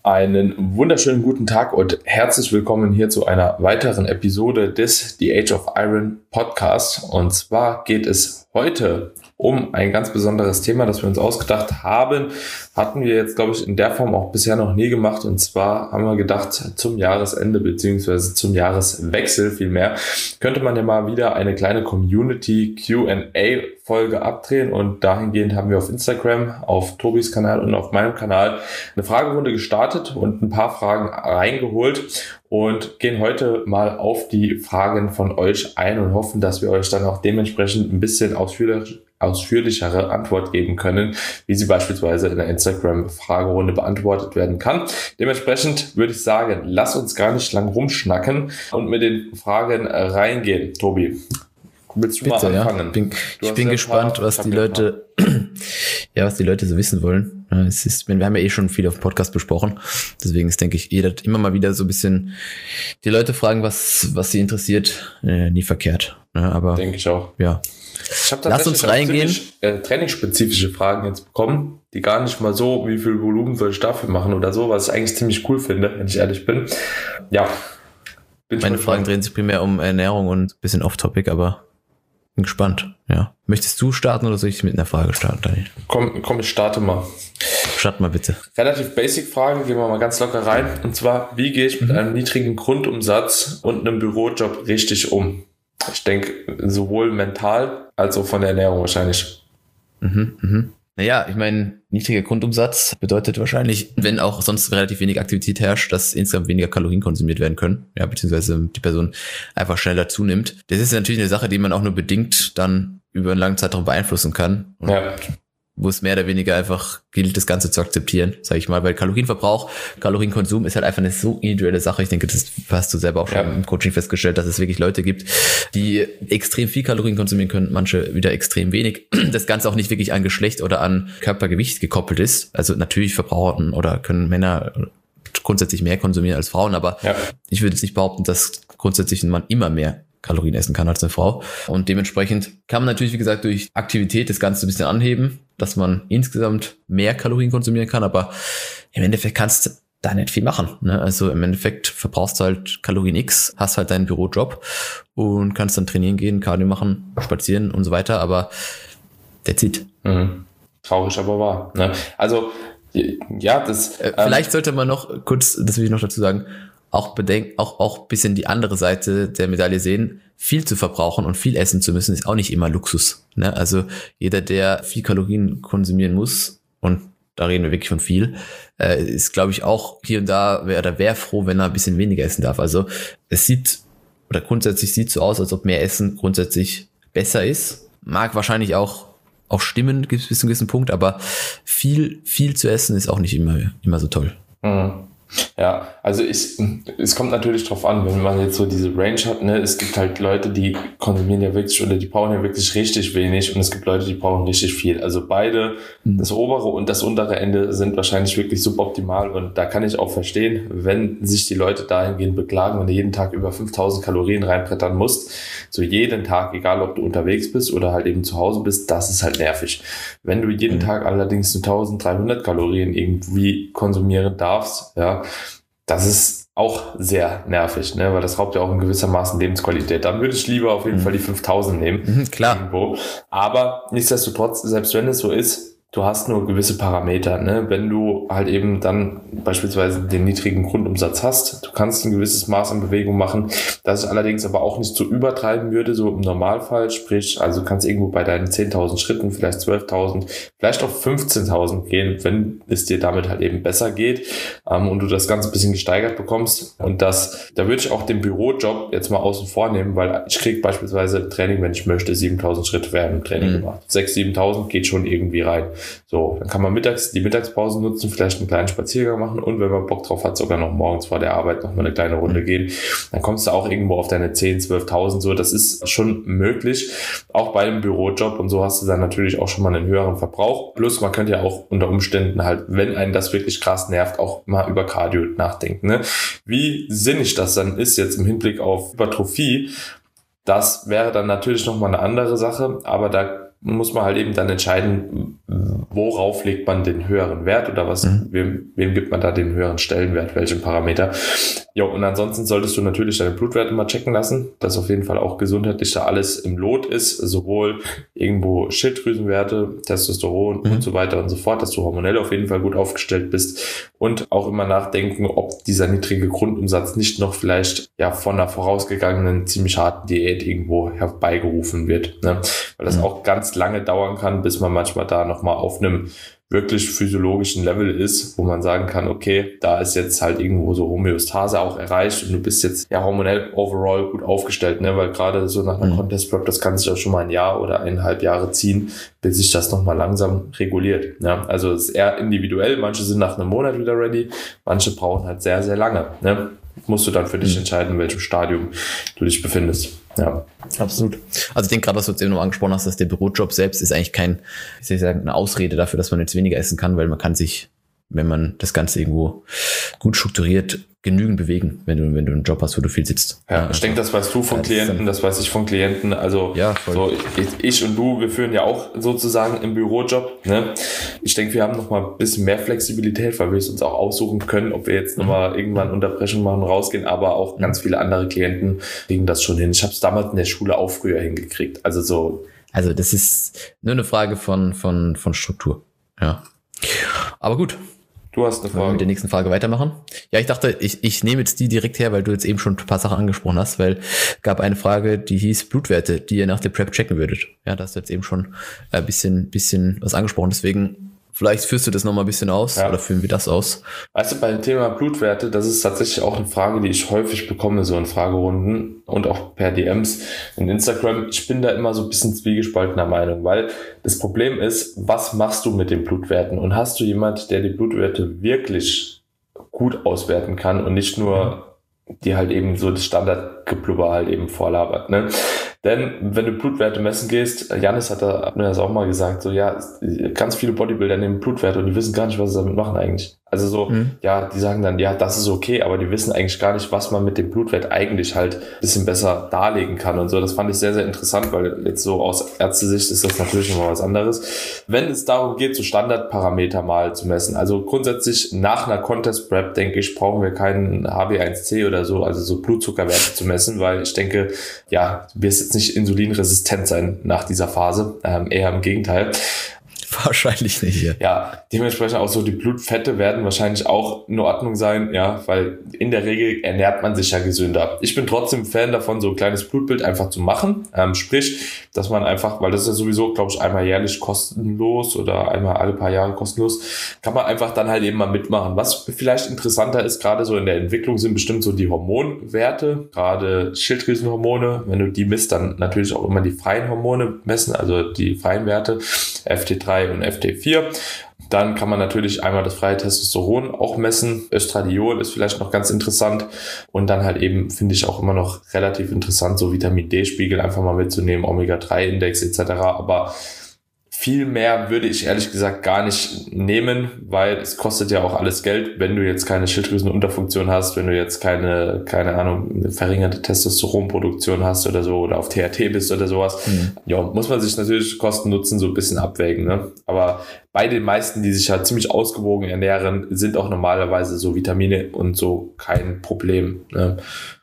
Einen wunderschönen guten Tag und herzlich willkommen hier zu einer weiteren Episode des The Age of Iron Podcast. Und zwar geht es heute um ein ganz besonderes Thema, das wir uns ausgedacht haben. Hatten wir jetzt, glaube ich, in der Form auch bisher noch nie gemacht. Und zwar haben wir gedacht, zum Jahresende beziehungsweise zum Jahreswechsel vielmehr, könnte man ja mal wieder eine kleine Community Q&A-Folge abdrehen. Und dahingehend haben wir auf Instagram, auf Tobis Kanal und auf meinem Kanal eine Fragerunde gestartet und ein paar Fragen reingeholt und gehen heute mal auf die Fragen von euch ein und hoffen, dass wir euch dann auch dementsprechend ein bisschen ausführlichere Antwort geben können, wie sie beispielsweise in der Instagram-Fragerunde beantwortet werden kann. Dementsprechend würde ich sagen, lass uns gar nicht lang rumschnacken und mit den Fragen reingehen. Tobi, willst du Bitte, mal anfangen? Ja. Ich bin gespannt, was die Leute so wissen wollen. Wir haben ja schon viel auf dem Podcast besprochen. Deswegen ist, denke ich, immer mal wieder so ein bisschen die Leute fragen, was sie interessiert, nie verkehrt. Aber denke ich auch. Ja. Ich habe tatsächlich trainingsspezifische Fragen jetzt bekommen, die gar nicht mal so, wie viel Volumen soll ich dafür machen oder so, was ich eigentlich ziemlich cool finde, wenn ich ehrlich bin. Ja. Meine Fragen drehen sich primär um Ernährung und ein bisschen off-topic, aber bin gespannt. Ja. Möchtest du starten oder soll ich mit einer Frage starten, Daniel? Komm, ich starte mal. Start mal bitte. Relativ basic Fragen, gehen wir mal ganz locker rein. Und zwar, wie gehe ich mit einem niedrigen Grundumsatz und einem Bürojob richtig um? Ich denke, sowohl mental als auch von der Ernährung wahrscheinlich. Naja, ich meine, niedriger Grundumsatz bedeutet wahrscheinlich, wenn auch sonst relativ wenig Aktivität herrscht, dass insgesamt weniger Kalorien konsumiert werden können, ja, beziehungsweise die Person einfach schneller zunimmt. Das ist natürlich eine Sache, die man auch nur bedingt dann über einen langen Zeitraum beeinflussen kann. Und wo es mehr oder weniger einfach gilt, das Ganze zu akzeptieren, sage ich mal, weil Kalorienkonsum ist halt einfach eine so individuelle Sache. Ich denke, das hast du selber auch schon im Coaching festgestellt, dass es wirklich Leute gibt, die extrem viel Kalorien konsumieren können, manche wieder extrem wenig. Das Ganze auch nicht wirklich an Geschlecht oder an Körpergewicht gekoppelt ist. Also natürlich verbrauchen oder können Männer grundsätzlich mehr konsumieren als Frauen, aber ich würde jetzt nicht behaupten, dass grundsätzlich ein Mann immer mehr Kalorien essen kann als eine Frau. Und dementsprechend kann man natürlich, wie gesagt, durch Aktivität das Ganze ein bisschen anheben, dass man insgesamt mehr Kalorien konsumieren kann, aber im Endeffekt kannst du da nicht viel machen. Ne? Also im Endeffekt verbrauchst du halt Kalorien X, hast halt deinen Bürojob und kannst dann trainieren gehen, Cardio machen, spazieren und so weiter, aber that's it. Traurig, aber wahr. Ne? Also, ja, das... vielleicht sollte man noch kurz, das will ich noch dazu sagen, auch ein bisschen die andere Seite der Medaille sehen. Viel zu verbrauchen und viel essen zu müssen, ist auch nicht immer Luxus. Ne? Also jeder, der viel Kalorien konsumieren muss, und da reden wir wirklich von viel, ist, glaube ich, auch hier und da, wäre froh, wenn er ein bisschen weniger essen darf. Also grundsätzlich sieht so aus, als ob mehr Essen grundsätzlich besser ist. Mag wahrscheinlich auch stimmen, bis zu einem gewissen Punkt, aber viel zu essen ist auch nicht immer so toll. Ja, also es kommt natürlich drauf an, wenn man jetzt so diese Range hat, ne, es gibt halt Leute, die konsumieren ja wirklich oder die brauchen ja wirklich richtig wenig und es gibt Leute, die brauchen richtig viel. Also beide, das obere und das untere Ende sind wahrscheinlich wirklich suboptimal und da kann ich auch verstehen, wenn sich die Leute dahingehend beklagen, wenn du jeden Tag über 5000 Kalorien reinbrettern musst, so jeden Tag, egal ob du unterwegs bist oder halt eben zu Hause bist, das ist halt nervig. Wenn du jeden Tag allerdings 1300 Kalorien irgendwie konsumieren darfst, ja, das ist auch sehr nervig, ne, weil das raubt ja auch in gewissermaßen Lebensqualität. Dann würde ich lieber auf jeden Fall die 5000 nehmen. Klar. Irgendwo. Aber nichtsdestotrotz, selbst wenn es so ist, du hast nur gewisse Parameter, ne? Wenn du halt eben dann beispielsweise den niedrigen Grundumsatz hast, du kannst ein gewisses Maß an Bewegung machen, das ich allerdings aber auch nicht so übertreiben würde, so im Normalfall, sprich, also du kannst irgendwo bei deinen 10.000 Schritten, vielleicht 12.000, vielleicht auch 15.000 gehen, wenn es dir damit halt eben besser geht und du das Ganze ein bisschen gesteigert bekommst und da würde ich auch den Bürojob jetzt mal außen vor nehmen, weil ich kriege beispielsweise im Training, wenn ich möchte, 7.000 Schritte werden im Training gemacht. 6.000, 7.000 geht schon irgendwie rein. So, dann kann man die Mittagspause nutzen, vielleicht einen kleinen Spaziergang machen und wenn man Bock drauf hat, sogar noch morgens vor der Arbeit noch mal eine kleine Runde gehen. Dann kommst du auch irgendwo auf deine 10.000, 12.000, so, das ist schon möglich, auch bei einem Bürojob und so hast du dann natürlich auch schon mal einen höheren Verbrauch. Plus, man könnte ja auch unter Umständen halt, wenn einen das wirklich krass nervt, auch mal über Cardio nachdenken, ne? Wie sinnig das dann ist jetzt im Hinblick auf Hypertrophie, das wäre dann natürlich nochmal eine andere Sache, aber da muss man halt eben dann entscheiden, worauf legt man den höheren Wert oder wem gibt man da den höheren Stellenwert, welchen Parameter. Ja, und ansonsten solltest du natürlich deine Blutwerte mal checken lassen, dass auf jeden Fall auch gesundheitlich da alles im Lot ist, sowohl irgendwo Schilddrüsenwerte, Testosteron und so weiter und so fort, dass du hormonell auf jeden Fall gut aufgestellt bist und auch immer nachdenken, ob dieser niedrige Grundumsatz nicht noch vielleicht von einer vorausgegangenen, ziemlich harten Diät irgendwo herbeigerufen wird, ne? Weil das auch ganz lange dauern kann, bis man manchmal da nochmal auf einem wirklich physiologischen Level ist, wo man sagen kann, okay, da ist jetzt halt irgendwo so Homöostase auch erreicht und du bist jetzt hormonell overall gut aufgestellt, ne? Weil gerade so nach einer Contest Prep, das kann sich auch schon mal ein Jahr oder 1,5 Jahre ziehen, bis sich das nochmal langsam reguliert. Ne? Also es ist eher individuell, manche sind nach einem Monat wieder ready, manche brauchen halt sehr, sehr lange. Ne? Musst du dann für dich entscheiden, in welchem Stadium du dich befindest. Ja, absolut. Also ich denke gerade, was du jetzt eben noch angesprochen hast, dass der Bürojob selbst ist eigentlich eine Ausrede dafür, dass man jetzt weniger essen kann, weil man kann sich, wenn man das Ganze irgendwo gut strukturiert, genügend bewegen, wenn du einen Job hast, wo du viel sitzt. Ja, also, ich denke, das weißt du von Klienten, das weiß ich von Klienten. Also so ich und du, wir führen ja auch sozusagen im Bürojob. Ne? Ich denke, wir haben noch mal ein bisschen mehr Flexibilität, weil wir es uns auch aussuchen können, ob wir jetzt noch mal irgendwann Unterbrechung machen, rausgehen. Aber auch ganz viele andere Klienten kriegen das schon hin. Ich habe es damals in der Schule auch früher hingekriegt. Also das ist nur eine Frage von Struktur. Ja. Aber gut. Du hast eine Frage. Wollen wir mit der nächsten Frage weitermachen? Ja, ich dachte, ich nehme jetzt die direkt her, weil du jetzt eben schon ein paar Sachen angesprochen hast, weil es gab eine Frage, die hieß Blutwerte, die ihr nach der Prep checken würdet. Ja, da hast du jetzt eben schon ein bisschen was angesprochen, deswegen vielleicht führst du das nochmal ein bisschen aus oder führen wir das aus? Weißt du, beim Thema Blutwerte, das ist tatsächlich auch eine Frage, die ich häufig bekomme, so in Fragerunden und auch per DMs in Instagram. Ich bin da immer so ein bisschen zwiegespaltener Meinung, weil das Problem ist, was machst du mit den Blutwerten? Und hast du jemand, der die Blutwerte wirklich gut auswerten kann und nicht nur die halt eben so das Standardgeblubber halt eben vorlabert, ne? Denn wenn du Blutwerte messen gehst, Jannis hat mir das auch mal gesagt, so ganz viele Bodybuilder nehmen Blutwerte und die wissen gar nicht, was sie damit machen eigentlich. Also so, die sagen dann, das ist okay, aber die wissen eigentlich gar nicht, was man mit dem Blutwert eigentlich halt ein bisschen besser darlegen kann und so. Das fand ich sehr, sehr interessant, weil jetzt so aus Ärztesicht ist das natürlich nochmal was anderes. Wenn es darum geht, so Standardparameter mal zu messen, also grundsätzlich nach einer Contest Prep, denke ich, brauchen wir keinen HbA1c oder so, also so Blutzuckerwerte zu messen, weil ich denke, du wirst jetzt nicht insulinresistent sein nach dieser Phase, eher im Gegenteil. Wahrscheinlich nicht. Ja, dementsprechend auch so die Blutfette werden wahrscheinlich auch in Ordnung sein, weil in der Regel ernährt man sich ja gesünder. Ich bin trotzdem Fan davon, so ein kleines Blutbild einfach zu machen, sprich, dass man einfach, weil das ist ja sowieso, glaube ich, einmal jährlich kostenlos oder einmal alle paar Jahre kostenlos, kann man einfach dann halt eben mal mitmachen. Was vielleicht interessanter ist, gerade so in der Entwicklung sind bestimmt so die Hormonwerte, gerade Schilddrüsenhormone, wenn du die misst, dann natürlich auch immer die freien Hormone messen, also die freien Werte, FT3 und FT4. Dann kann man natürlich einmal das freie Testosteron auch messen. Östradiol ist vielleicht noch ganz interessant. Und dann halt eben, finde ich auch immer noch relativ interessant, so Vitamin D-Spiegel einfach mal mitzunehmen, Omega-3-Index etc. Aber viel mehr würde ich ehrlich gesagt gar nicht nehmen, weil es kostet ja auch alles Geld, wenn du jetzt keine Schilddrüsenunterfunktion hast, wenn du jetzt keine Ahnung, eine verringerte Testosteronproduktion hast oder so oder auf TRT bist oder sowas. Muss man sich natürlich Kosten-Nutzen so ein bisschen abwägen, ne? Aber bei den meisten, die sich halt ziemlich ausgewogen ernähren, sind auch normalerweise so Vitamine und so kein Problem, ne?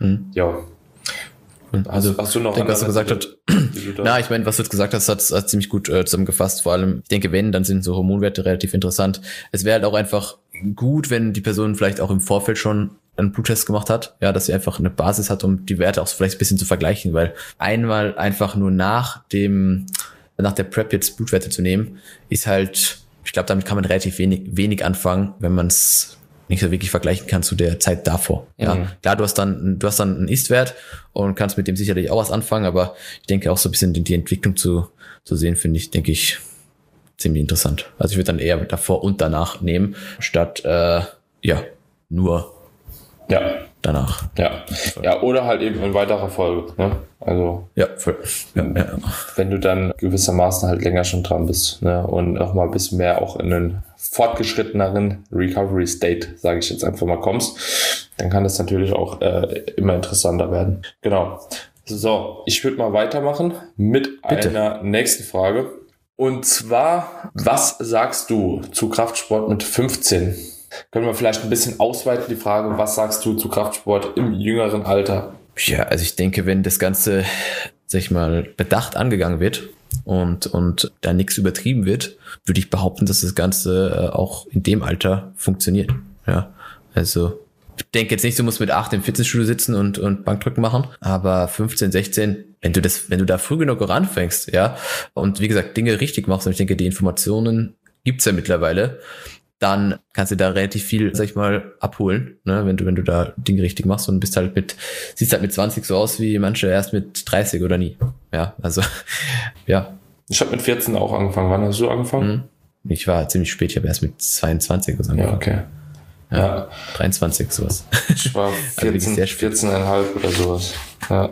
Also, hast du noch denke, was du gesagt hast? Ich meine, was du jetzt gesagt hast, hat ziemlich gut zusammengefasst. Vor allem, ich denke, dann sind so Hormonwerte relativ interessant. Es wäre halt auch einfach gut, wenn die Person vielleicht auch im Vorfeld schon einen Bluttest gemacht hat, dass sie einfach eine Basis hat, um die Werte auch vielleicht ein bisschen zu vergleichen, weil einmal einfach nur nach der Prep jetzt Blutwerte zu nehmen, ist halt, ich glaube, damit kann man relativ wenig anfangen, wenn man es nicht so wirklich vergleichen kann zu der Zeit davor. Klar, du hast dann einen Ist-Wert und kannst mit dem sicherlich auch was anfangen, aber ich denke auch so ein bisschen die Entwicklung zu sehen, denke ich, ziemlich interessant. Also ich würde dann eher davor und danach nehmen, statt nur danach. Ja, oder halt eben in weiterer Folge, ne? Also wenn du dann gewissermaßen halt länger schon dran bist, ne? Und noch mal ein bisschen mehr auch in einen fortgeschritteneren Recovery State, sage ich jetzt einfach mal, kommst, dann kann das natürlich auch immer interessanter werden. Genau. So, ich würde mal weitermachen mit einer nächsten Frage. Und zwar, was sagst du zu Kraftsport mit 15? Können wir vielleicht ein bisschen ausweiten die Frage, was sagst du zu Kraftsport im jüngeren Alter? Ja, also ich denke, wenn das Ganze, sag ich mal, bedacht angegangen wird und da nichts übertrieben wird, würde ich behaupten, dass das Ganze auch in dem Alter funktioniert. Ja, also ich denke jetzt nicht, du musst mit 8 im Fitnessstudio sitzen und Bankdrücken machen, aber 15, 16, wenn du da früh genug anfängst, ja, und wie gesagt, Dinge richtig machst, und ich denke, die Informationen gibt's ja mittlerweile, dann kannst du da relativ viel, sag ich mal, abholen, ne, wenn du da Dinge richtig machst und siehst halt mit 20 so aus wie manche erst mit 30 oder nie. Ja, also, ja. Ich habe mit 14 auch angefangen. Wann hast du angefangen? Ich war ziemlich spät, ich habe erst mit 22 angefangen. Ja, okay. Ja, 23, sowas. Ich war 14,5 oder sowas. Ja.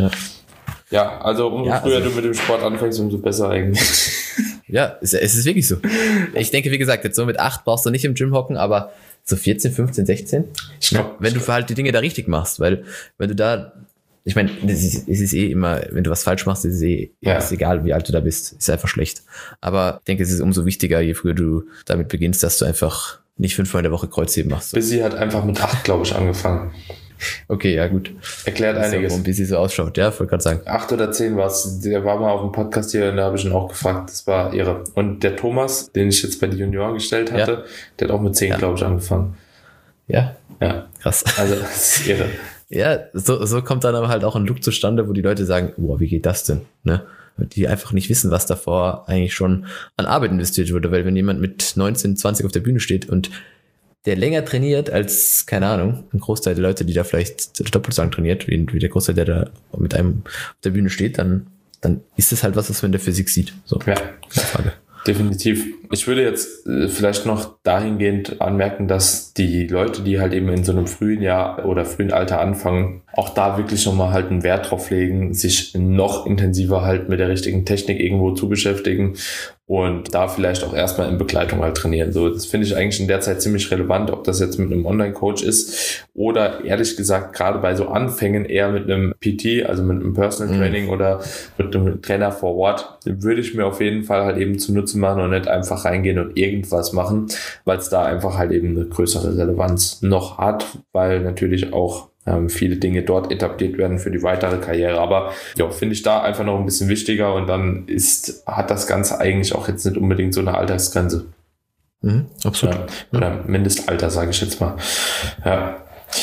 Ja, also umso früher du mit dem Sport anfängst, umso besser eigentlich. Ja, es ist wirklich so. Ich denke, wie gesagt, jetzt so mit 8 brauchst du nicht im Gym hocken, aber so 14, 15, 16, ich glaube, wenn du halt die Dinge da richtig machst, weil wenn du da, ich meine, es ist eh immer, wenn du was falsch machst, ist es egal, wie alt du da bist, ist einfach schlecht. Aber ich denke, es ist umso wichtiger, je früher du damit beginnst, dass du einfach nicht 5-mal in der Woche Kreuzheben machst. Busy hat einfach mit 8, glaube ich, angefangen. Okay, ja gut. Erklärt einiges. Warum Busy so ausschaut, ja, wollte gerade sagen. 8 oder 10 war es. Der war mal auf dem Podcast hier und da habe ich ihn auch gefragt. Das war irre. Und der Thomas, den ich jetzt bei den Junioren gestellt hatte, der hat auch mit 10, glaube ich, angefangen. Ja? Ja. Krass. Also, das ist irre. Ja, so kommt dann aber halt auch ein Look zustande, wo die Leute sagen, boah, wie geht das denn, ne? Die einfach nicht wissen, was davor eigentlich schon an Arbeit investiert wurde, weil wenn jemand mit 19, 20 auf der Bühne steht und der länger trainiert als, keine Ahnung, ein Großteil der Leute, die da vielleicht doppelt so lang trainiert, wie der Großteil, der da mit einem auf der Bühne steht, dann ist das halt was man in der Physik sieht. So, ja, keine Frage. Definitiv. Ich würde jetzt vielleicht noch dahingehend anmerken, dass die Leute, die halt eben in so einem frühen Jahr oder frühen Alter anfangen, auch da wirklich nochmal halt einen Wert drauf legen, sich noch intensiver halt mit der richtigen Technik irgendwo zu beschäftigen und da vielleicht auch erstmal in Begleitung halt trainieren. So, das finde ich eigentlich in der Zeit ziemlich relevant, ob das jetzt mit einem Online-Coach ist oder ehrlich gesagt gerade bei so Anfängen eher mit einem PT, also mit einem Personal Training oder mit einem Trainer vor Ort, würde ich mir auf jeden Fall halt eben zunutze machen und nicht einfach reingehen und irgendwas machen, weil es da einfach halt eben eine größere Relevanz noch hat, weil natürlich auch viele Dinge dort etabliert werden für die weitere Karriere. Aber ja, finde ich da einfach noch ein bisschen wichtiger und dann hat das Ganze eigentlich auch jetzt nicht unbedingt so eine Altersgrenze. Absolut. Oder Mindestalter, sage ich jetzt mal. Ja.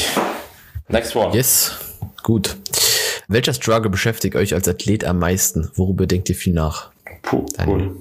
Next one. Yes, gut. Welcher Struggle beschäftigt euch als Athlet am meisten? Worüber denkt ihr viel nach? Cool.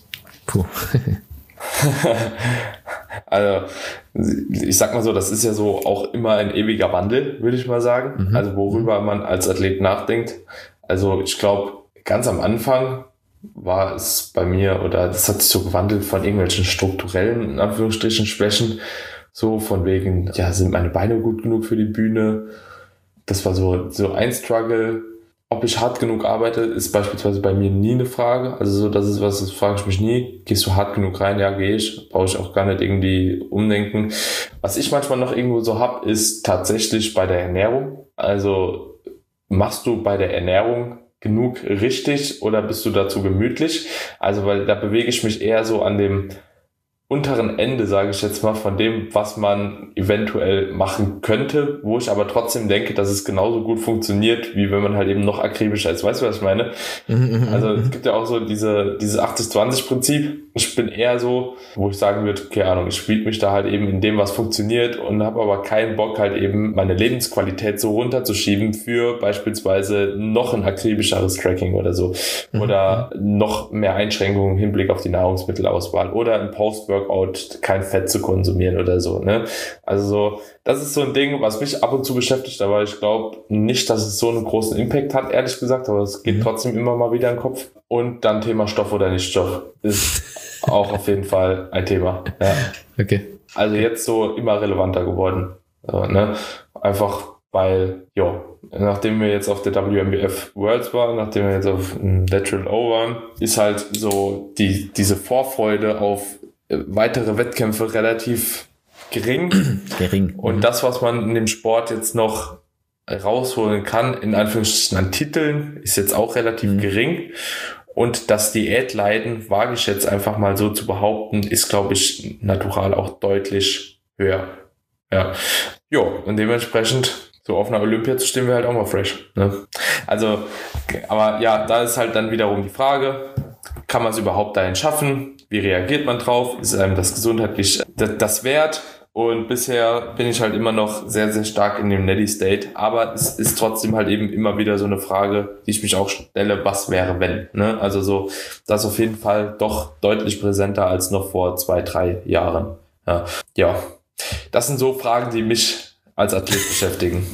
Also, ich sag mal so, das ist ja so auch immer ein ewiger Wandel, würde ich mal sagen. Also, worüber man als Athlet nachdenkt. Also, ich glaube, ganz am Anfang war es bei mir, oder das hat sich so gewandelt von irgendwelchen strukturellen, in Anführungsstrichen, Schwächen. So von wegen, ja, sind meine Beine gut genug für die Bühne? Das war so ein Struggle. Ob ich hart genug arbeite, ist beispielsweise bei mir nie eine Frage. Also so, das ist was, das frage ich mich nie. Gehst du hart genug rein? Ja, gehe ich. Brauche ich auch gar nicht irgendwie umdenken. Was ich manchmal noch irgendwo so habe, ist tatsächlich bei der Ernährung. Also machst du bei der Ernährung genug richtig oder bist du dazu gemütlich? Also weil da bewege ich mich eher so an dem unteren Ende, sage ich jetzt mal, von dem, was man eventuell machen könnte, wo ich aber trotzdem denke, dass es genauso gut funktioniert, wie wenn man halt eben noch akribischer ist. Weißt du, was ich meine? Also es gibt ja auch so dieses 80-20-Prinzip. Ich bin eher so, wo ich sagen würde, keine Ahnung, ich spiele mich da halt eben in dem, was funktioniert und habe aber keinen Bock halt eben meine Lebensqualität so runterzuschieben für beispielsweise noch ein akribischeres Tracking oder so. Oder noch mehr Einschränkungen im Hinblick auf die Nahrungsmittelauswahl oder im Post-Workout kein Fett zu konsumieren oder so, ne? Also so, das ist so ein Ding, was mich ab und zu beschäftigt, aber ich glaube nicht, dass es so einen großen Impact hat, ehrlich gesagt, aber es geht trotzdem immer mal wieder in den Kopf. Und dann Thema Stoff oder nicht Stoff ist auch auf jeden Fall ein Thema. Ja. Okay. Also jetzt so immer relevanter geworden, ne? Einfach weil, nachdem wir jetzt auf der WMBF Worlds waren, nachdem wir jetzt auf Lateral O waren, ist halt so diese Vorfreude auf weitere Wettkämpfe relativ gering. Und das, was man in dem Sport jetzt noch rausholen kann, in Anführungsstrichen an Titeln, ist jetzt auch relativ gering. Und das Diätleiden, wage ich jetzt einfach mal so zu behaupten, ist, glaube ich, natural auch deutlich höher. Ja. Jo, und dementsprechend, so auf einer Olympia zu stehen, wäre halt auch mal fresh. Ne? Also, aber ja, da ist halt dann wiederum die Frage, kann man es überhaupt dahin schaffen? Wie reagiert man drauf? Ist einem das gesundheitlich das wert? Und bisher bin ich halt immer noch sehr, sehr stark in dem Neddy-State. Aber es ist trotzdem halt eben immer wieder so eine Frage, die ich mich auch stelle, was wäre, wenn? Ne? Also so, das ist auf jeden Fall doch deutlich präsenter als noch vor 2-3 Jahren. Ja, das sind so Fragen, die mich als Athlet beschäftigen.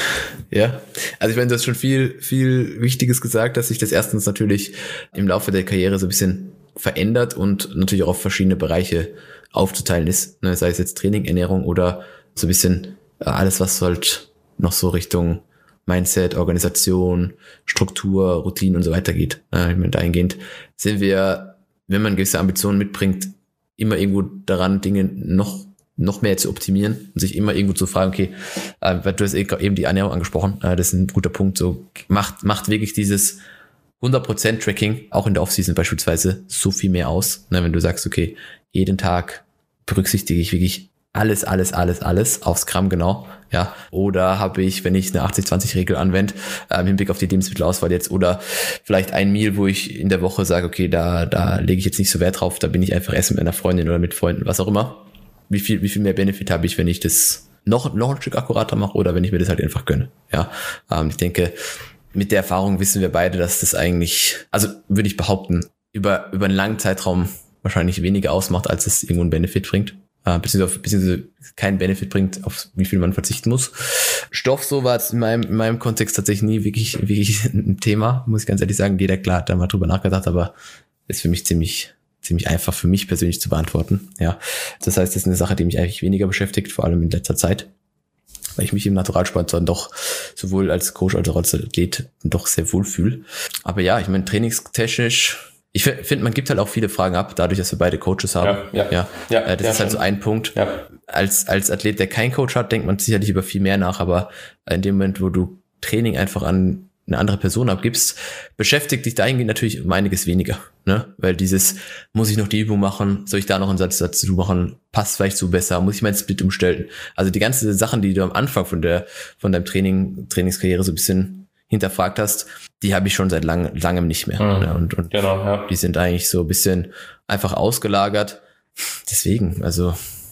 Ja, also ich meine, du hast schon viel Wichtiges gesagt, dass sich das erstens natürlich im Laufe der Karriere so ein bisschen verändert und natürlich auch auf verschiedene Bereiche aufzuteilen ist, ne? Sei es jetzt Training, Ernährung oder so ein bisschen alles, was halt noch so Richtung Mindset, Organisation, Struktur, Routine und so weiter geht. Ich meine, dahingehend sind wir, wenn man gewisse Ambitionen mitbringt, immer irgendwo daran, Dinge noch mehr zu optimieren und sich immer irgendwo zu fragen, okay, du hast eben die Ernährung angesprochen, das ist ein guter Punkt, so macht wirklich dieses 100% Tracking, auch in der Offseason beispielsweise, so viel mehr aus, ne, wenn du sagst, okay, jeden Tag berücksichtige ich wirklich alles aufs Gramm genau, ja, oder habe ich, wenn ich eine 80-20-Regel anwende, im Hinblick auf die Lebensmittelauswahl jetzt, oder vielleicht ein Meal, wo ich in der Woche sage, okay, da lege ich jetzt nicht so Wert drauf, da bin ich einfach essen mit einer Freundin oder mit Freunden, was auch immer. Wie viel mehr Benefit habe ich, wenn ich das noch ein Stück akkurater mache oder wenn ich mir das halt einfach gönne, ja. Ich denke, mit der Erfahrung wissen wir beide, dass das eigentlich, also würde ich behaupten, über einen langen Zeitraum wahrscheinlich weniger ausmacht, als es irgendwo einen Benefit bringt. Beziehungsweise keinen Benefit bringt, auf wie viel man verzichten muss. Stoff, so war es in meinem Kontext tatsächlich nie wirklich ein Thema, muss ich ganz ehrlich sagen. Jeder, klar, hat da mal drüber nachgedacht, aber ist für mich ziemlich einfach für mich persönlich zu beantworten. Ja, das heißt, das ist eine Sache, die mich eigentlich weniger beschäftigt, vor allem in letzter Zeit, weil ich mich im Naturalsport dann doch sowohl als Coach als auch als Athlet doch sehr wohl fühle. Aber ja, ich meine, trainingstechnisch, ich finde, man gibt halt auch viele Fragen ab, dadurch, dass wir beide Coaches haben. Das ist halt so ein Punkt. Ja. Als Athlet, der keinen Coach hat, denkt man sicherlich über viel mehr nach, aber in dem Moment, wo du Training einfach an eine andere Person abgibst, beschäftigt dich dahingehend natürlich um einiges weniger, ne? Weil muss ich noch die Übung machen, soll ich da noch einen Satz dazu machen, passt vielleicht so besser, muss ich meinen Split umstellen? Also die ganzen Sachen, die du am Anfang von deinem Trainingskarriere so ein bisschen hinterfragt hast, die habe ich schon seit langem nicht mehr. Ne? Und genau, ja. Die sind eigentlich so ein bisschen einfach ausgelagert. Deswegen, also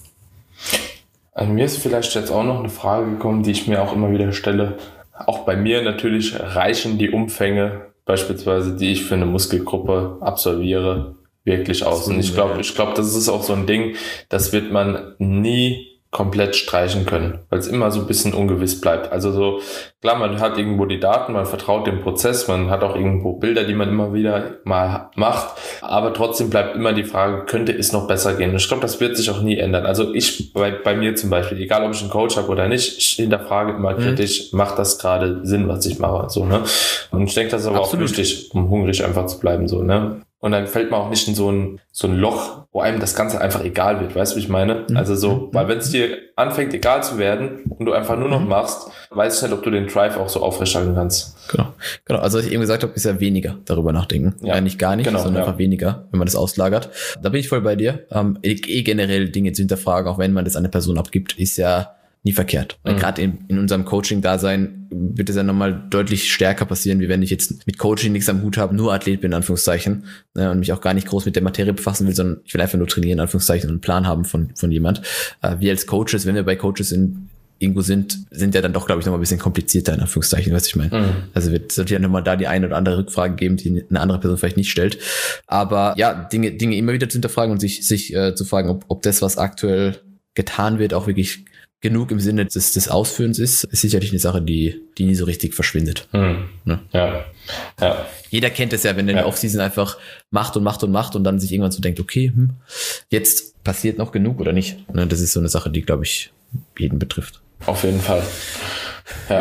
mir ist vielleicht jetzt auch noch eine Frage gekommen, die ich mir auch immer wieder stelle. Auch bei mir natürlich reichen die Umfänge, beispielsweise, die ich für eine Muskelgruppe absolviere, wirklich aus. Und ich glaube, das ist auch so ein Ding, das wird man nie komplett streichen können, weil es immer so ein bisschen ungewiss bleibt. Also so, klar, man hat irgendwo die Daten, man vertraut dem Prozess, man hat auch irgendwo Bilder, die man immer wieder mal macht, aber trotzdem bleibt immer die Frage, könnte es noch besser gehen? Und ich glaube, das wird sich auch nie ändern. Also bei mir zum Beispiel, egal ob ich einen Coach habe oder nicht, ich hinterfrage immer kritisch, macht das gerade Sinn, was ich mache, so, ne? Und ich denke, das ist aber auch wichtig, um hungrig einfach zu bleiben, so, ne? Und dann fällt man auch nicht in so ein Loch, wo einem das Ganze einfach egal wird, weißt du, wie ich meine? Also so, weil wenn es dir anfängt egal zu werden und du einfach nur noch machst, weiß ich nicht, ob du den Drive auch so aufrechterhalten kannst. Genau. Also was ich eben gesagt habe, ist ja weniger darüber nachdenken. Ja, nicht gar nicht, sondern einfach weniger, wenn man das auslagert. Da bin ich voll bei dir. Generell Dinge zu hinterfragen, auch wenn man das an eine Person abgibt, ist ja nie verkehrt. Weil gerade in unserem Coaching-Dasein wird es ja nochmal deutlich stärker passieren, wie wenn ich jetzt mit Coaching nichts am Hut habe, nur Athlet bin, in Anführungszeichen, und mich auch gar nicht groß mit der Materie befassen will, sondern ich will einfach nur trainieren, in Anführungszeichen, und einen Plan haben von jemand. Wir als Coaches, wenn wir bei Coaches irgendwo sind ja dann doch, glaube ich, nochmal ein bisschen komplizierter, in Anführungszeichen, was ich meine. Also sollte ja nochmal da die eine oder andere Rückfrage geben, die eine andere Person vielleicht nicht stellt. Aber ja, Dinge immer wieder zu hinterfragen und sich zu fragen, ob das, was aktuell getan wird, auch wirklich genug im Sinne des Ausführens ist sicherlich eine Sache, die nie so richtig verschwindet. Ne? Ja. Jeder kennt es ja, wenn der in der Offseason einfach macht und dann sich irgendwann so denkt, okay, jetzt passiert noch genug oder nicht. Ne? Das ist so eine Sache, die, glaube ich, jeden betrifft. Auf jeden Fall. Ja.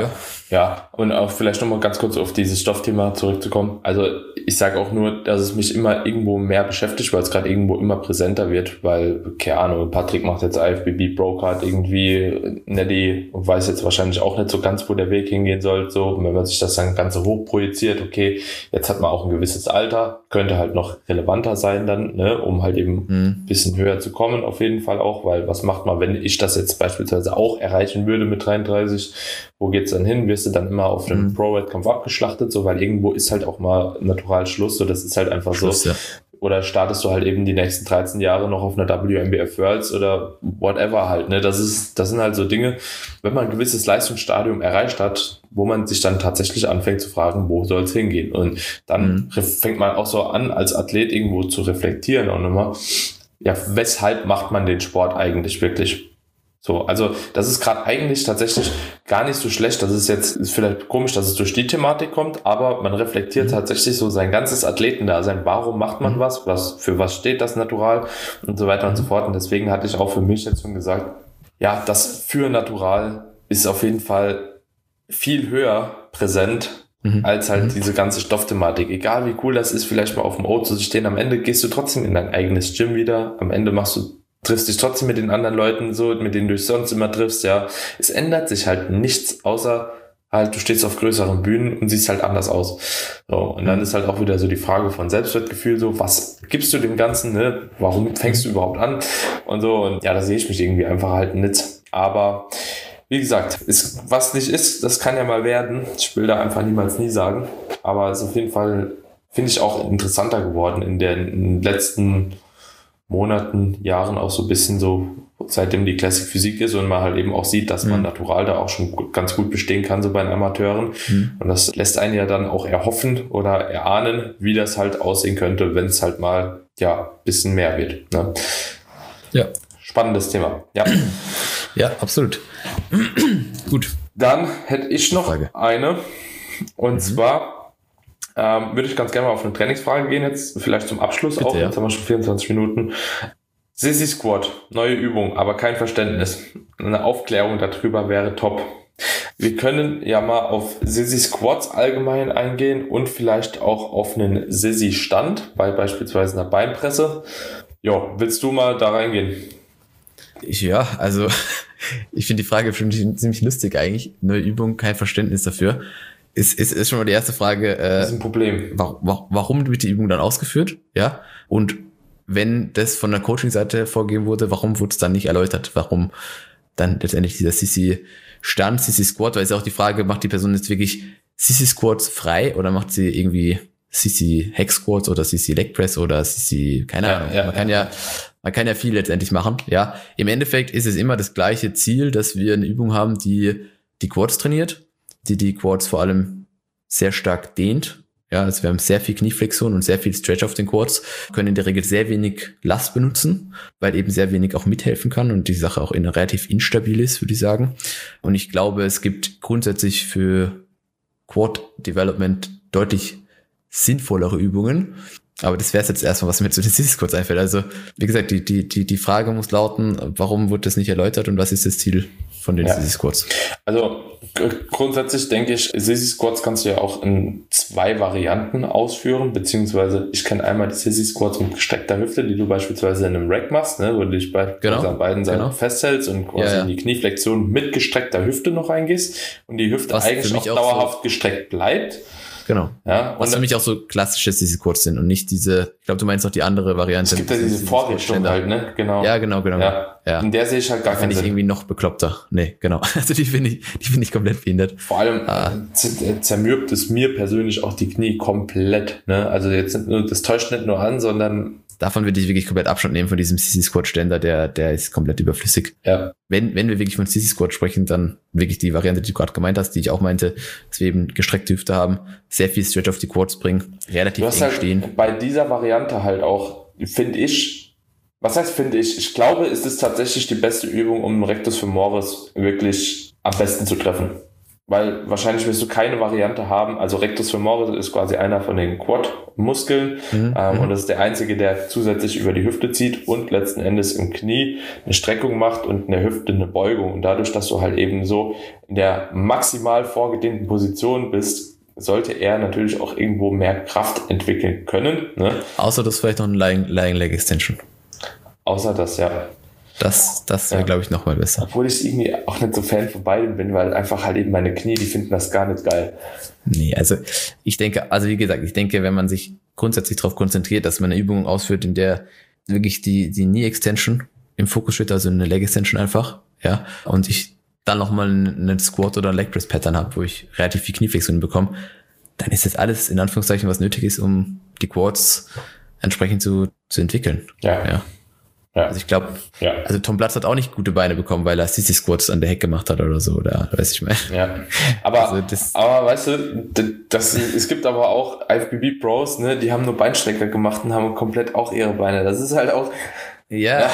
Ja, und auch vielleicht nochmal ganz kurz auf dieses Stoffthema zurückzukommen. Also ich sage auch nur, dass es mich immer irgendwo mehr beschäftigt, weil es gerade irgendwo immer präsenter wird, weil, keine Ahnung, Patrick macht jetzt IFBB Brocard irgendwie, Neddy weiß jetzt wahrscheinlich auch nicht so ganz, wo der Weg hingehen soll. So, und wenn man sich das dann ganz hoch projiziert, okay, jetzt hat man auch ein gewisses Alter, könnte halt noch relevanter sein dann, ne, um halt eben ein bisschen höher zu kommen, auf jeden Fall auch, weil was macht man, wenn ich das jetzt beispielsweise auch erreichen würde mit 33, wo geht's dann hin? Wirst du dann immer auf einem Pro-Wettkampf abgeschlachtet, so, weil irgendwo ist halt auch mal natural Schluss, so, das ist halt einfach Schluss, so. Ja. Oder startest du halt eben die nächsten 13 Jahre noch auf einer WNBF Worlds oder whatever halt, ne? Das sind halt so Dinge, wenn man ein gewisses Leistungsstadium erreicht hat, wo man sich dann tatsächlich anfängt zu fragen, wo soll es hingehen? Und dann fängt man auch so an, als Athlet irgendwo zu reflektieren und immer, ja, weshalb macht man den Sport eigentlich wirklich? So, also das ist gerade eigentlich tatsächlich gar nicht so schlecht. Das ist vielleicht komisch, dass es durch die Thematik kommt, aber man reflektiert tatsächlich so sein ganzes Athletendasein. Warum macht man was? Für was steht das Natural? Und so weiter und so fort. Und deswegen hatte ich auch für mich jetzt schon gesagt, ja, das für Natural ist auf jeden Fall viel höher präsent als halt diese ganze Stoffthematik. Egal wie cool das ist, vielleicht mal auf dem O zu stehen. Am Ende gehst du trotzdem in dein eigenes Gym wieder. Am Ende triffst dich trotzdem mit den anderen Leuten so, mit denen du dich sonst immer triffst, ja. Es ändert sich halt nichts, außer halt, du stehst auf größeren Bühnen und siehst halt anders aus. So, und dann ist halt auch wieder so die Frage von Selbstwertgefühl, so, was gibst du dem Ganzen, ne? Warum fängst du überhaupt an? Und so, und ja, da sehe ich mich irgendwie einfach halt nicht. Aber, wie gesagt, was nicht ist, das kann ja mal werden. Ich will da einfach niemals nie sagen. Aber es ist auf jeden Fall, finde ich, auch interessanter geworden in den letzten Monaten, Jahren auch so ein bisschen so, seitdem die Classic Physik ist und man halt eben auch sieht, dass man natural da auch schon ganz gut bestehen kann, so bei den Amateuren. Und das lässt einen ja dann auch erhoffen oder erahnen, wie das halt aussehen könnte, wenn es halt mal, ja, ein bisschen mehr wird. Ne? Ja. Spannendes Thema. Ja. Ja, absolut. Gut. Dann hätte ich noch eine. Und zwar würde ich ganz gerne mal auf eine Trainingsfrage gehen, jetzt vielleicht zum Abschluss. Bitte, auch. Jetzt haben wir schon 24 Minuten. Sissy Squat, neue Übung, aber kein Verständnis. Eine Aufklärung darüber wäre top. Wir können ja mal auf Sissy Squats allgemein eingehen und vielleicht auch auf einen Sissy Stand bei beispielsweise einer Beinpresse. Jo, willst du mal da reingehen? Ja, also ich finde die Frage ziemlich lustig eigentlich. Neue Übung, kein Verständnis dafür. Ist schon mal die erste Frage. Das ist ein Problem. Warum wird die Übung dann ausgeführt? Ja. Und wenn das von der Coaching-Seite vorgegeben wurde, warum wurde es dann nicht erläutert? Warum dann letztendlich dieser Sissy-Stand, Sissy-Squat? Weil es auch die Frage, macht die Person jetzt wirklich Sissy-Squats frei oder macht sie irgendwie Sissy-Hack-Squats oder Sissy-Leg-Press oder Sissy, keine Ahnung. Man kann ja viel letztendlich machen. Ja. Im Endeffekt ist es immer das gleiche Ziel, dass wir eine Übung haben, die Quads trainiert, die Quads vor allem sehr stark dehnt. Ja, also wir haben sehr viel Knieflexion und sehr viel Stretch auf den Quads, können in der Regel sehr wenig Last benutzen, weil eben sehr wenig auch mithelfen kann und die Sache auch relativ instabil ist, würde ich sagen. Und ich glaube, es gibt grundsätzlich für Quad Development deutlich sinnvollere Übungen. Aber das wäre jetzt erstmal, was mir zu den Sissy Squats einfällt. Also, wie gesagt, die Frage muss lauten, warum wird das nicht erläutert und was ist das Ziel von den Sissy Squats? Also, grundsätzlich denke ich, Sissy Squats kannst du ja auch in 2 Varianten ausführen, beziehungsweise ich kenne einmal die Sissy Squats mit gestreckter Hüfte, die du beispielsweise in einem Rack machst, ne, wo du dich an beiden Seiten festhältst und quasi in die Knieflexion mit gestreckter Hüfte noch reingehst und die Hüfte eigentlich auch dauerhaft gestreckt bleibt. Genau. Ja, was für mich auch so klassische Sissy Squats sind und nicht diese, ich glaube, du meinst noch die andere Variante. Es gibt ja diese Vorrichtung halt, ne? Genau. Ja, genau. Ja. In der sehe ich halt gar keinen Sinn. Finde ich irgendwie noch bekloppter. Nee, genau. Also die finde ich komplett behindert. Vor allem zermürbt es mir persönlich auch die Knie komplett, ne? Also jetzt das täuscht nicht nur an, sondern davon würde ich wirklich komplett Abstand nehmen von diesem Sissy Squat Ständer, der ist komplett überflüssig. Ja. Wenn wir wirklich von Sissy Squat sprechen, dann wirklich die Variante, die du gerade gemeint hast, die ich auch meinte, dass wir eben gestreckte Hüfte haben, sehr viel Stretch auf die Quads bringen, relativ eng halt stehen. Bei dieser Variante halt auch, finde ich, was heißt finde ich? Ich glaube, es ist tatsächlich die beste Übung, um Rectus femoris wirklich am besten zu treffen. weil wahrscheinlich wirst du keine Variante haben. Also Rectus femoris ist quasi einer von den Quad-Muskeln und das ist der einzige, der zusätzlich über die Hüfte zieht und letzten Endes im Knie eine Streckung macht und in der Hüfte eine Beugung. Und dadurch, dass du halt eben so in der maximal vorgedehnten Position bist, sollte er natürlich auch irgendwo mehr Kraft entwickeln können. Ne? Außer das vielleicht noch ein Lying Leg Extension. Außer das, ja. Das wäre, glaube ich, nochmal besser. Obwohl ich irgendwie auch nicht so Fan von beiden bin, weil einfach halt eben meine Knie, die finden das gar nicht geil. Nee, also wie gesagt, ich denke, wenn man sich grundsätzlich darauf konzentriert, dass man eine Übung ausführt, in der wirklich die Knee Extension im Fokus steht, also eine Leg Extension einfach, ja, und ich dann nochmal einen Squat oder einen Leg Press Pattern habe, wo ich relativ viel Knieflexion bekomme, dann ist das alles in Anführungszeichen, was nötig ist, um die Quads entsprechend zu entwickeln. Ja. Also ich glaube, also Tom Platz hat auch nicht gute Beine bekommen, weil er Sissy Squats an der Heck gemacht hat oder so, oder weiß ich mal. Ja, aber, also aber weißt du, es gibt aber auch IFBB Pros, ne, die haben nur Beinstrecker gemacht und haben komplett auch ihre Beine. Das ist halt auch, ja.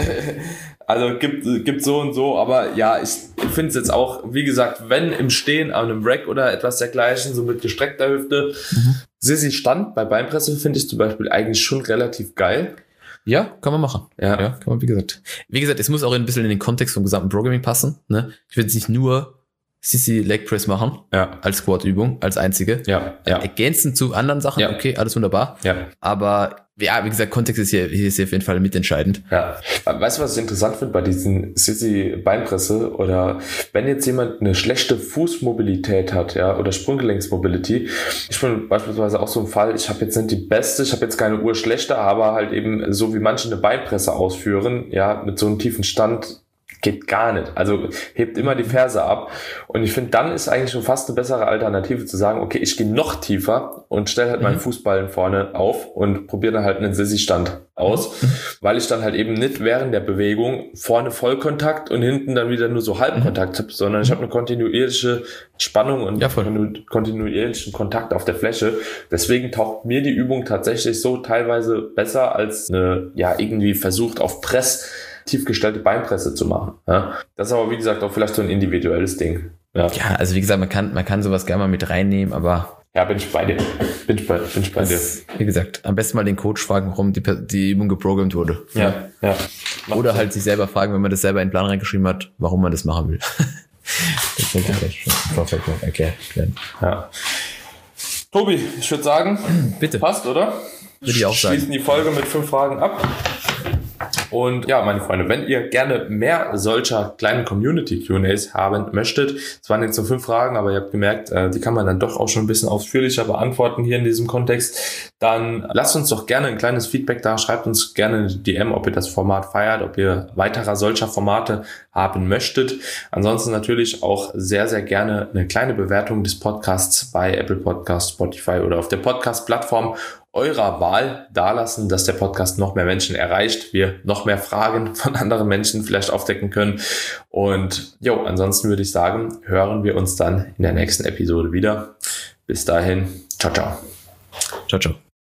Also gibt so und so, aber ja, ich finde es jetzt auch, wie gesagt, wenn im Stehen an einem Rack oder etwas dergleichen, so mit gestreckter Hüfte, Sissy Stand bei Beinpresse finde ich zum Beispiel eigentlich schon relativ geil. Ja, kann man machen. Ja, kann man, wie gesagt. Wie gesagt, es muss auch ein bisschen in den Kontext vom gesamten Programming passen. Ne? Ich würde jetzt nicht nur Sissy Leg Press machen, als Squat-Übung, als einzige. Ergänzend zu anderen Sachen, okay, alles wunderbar. Ja. Aber ja, wie gesagt, Kontext ist hier ist auf jeden Fall mitentscheidend. Ja. Weißt du, was ich interessant finde bei diesen Sissy Beinpresse oder wenn jetzt jemand eine schlechte Fußmobilität hat, ja, oder Sprunggelenksmobility. Ich bin beispielsweise auch so ein Fall, ich habe jetzt nicht die beste, ich habe jetzt keine urschlechte, aber halt eben so wie manche eine Beinpresse ausführen, ja, mit so einem tiefen Stand, geht gar nicht. Also hebt immer die Ferse ab. Und ich finde, dann ist eigentlich schon fast eine bessere Alternative zu sagen, okay, ich gehe noch tiefer und stelle halt meinen Fußballen vorne auf und probiere dann halt einen Sissy-Stand aus, weil ich dann halt eben nicht während der Bewegung vorne Vollkontakt und hinten dann wieder nur so Halbkontakt habe, sondern ich habe eine kontinuierliche Spannung und kontinuierlichen Kontakt auf der Fläche. Deswegen taugt mir die Übung tatsächlich so teilweise besser als eine, ja, irgendwie versucht auf Press tiefgestellte Beinpresse zu machen. Ja? Das ist aber, wie gesagt, auch vielleicht so ein individuelles Ding. Ja, also wie gesagt, man kann sowas gerne mal mit reinnehmen, aber... Ja, bin ich bei dir. Bin ich bei dir. Wie gesagt, am besten mal den Coach fragen, warum die Übung geprogrammt wurde. Ja. Oder halt sich selber fragen, wenn man das selber in den Plan reingeschrieben hat, warum man das machen will. Das sollte ich vielleicht schon im Vorfeld noch erklären. Ja. Tobi, ich würde sagen, bitte. Passt, oder? Würde ich auch sagen. Schließen die Folge mit 5 Fragen ab. Und ja, meine Freunde, wenn ihr gerne mehr solcher kleinen Community-Q&As haben möchtet, es waren jetzt so 5 Fragen, aber ihr habt gemerkt, die kann man dann doch auch schon ein bisschen ausführlicher beantworten hier in diesem Kontext, dann lasst uns doch gerne ein kleines Feedback da, schreibt uns gerne eine DM, ob ihr das Format feiert, ob ihr weiterer solcher Formate haben möchtet. Ansonsten natürlich auch sehr, sehr gerne eine kleine Bewertung des Podcasts bei Apple Podcasts, Spotify oder auf der Podcast-Plattform eurer Wahl dalassen, dass der Podcast noch mehr Menschen erreicht, wir noch mehr Fragen von anderen Menschen vielleicht aufdecken können. Und ansonsten würde ich sagen, hören wir uns dann in der nächsten Episode wieder. Bis dahin, ciao, ciao. Ciao, ciao.